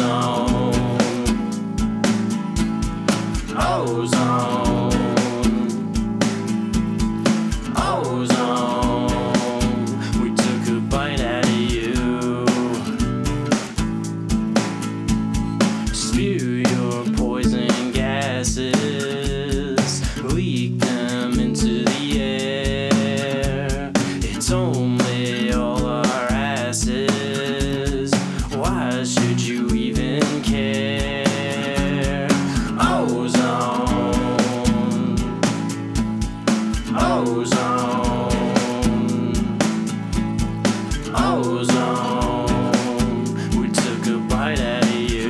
We took a bite out of you. Spew your poison gases, leak them into the air. It's only all our asses. Why should you even care? Ozone, ozone, we took a bite out of you.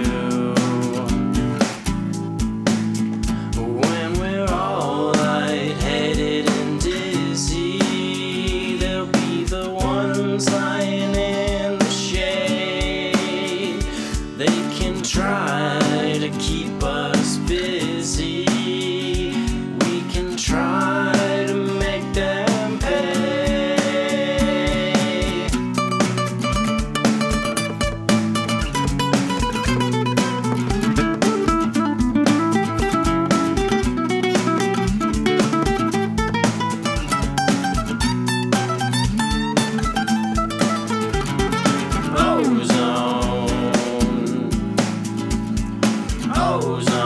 When we're all lightheaded and dizzy, they'll be the ones lying in the shade. They can try to keep us busy. We can try to make them pay. Ozone, ozone.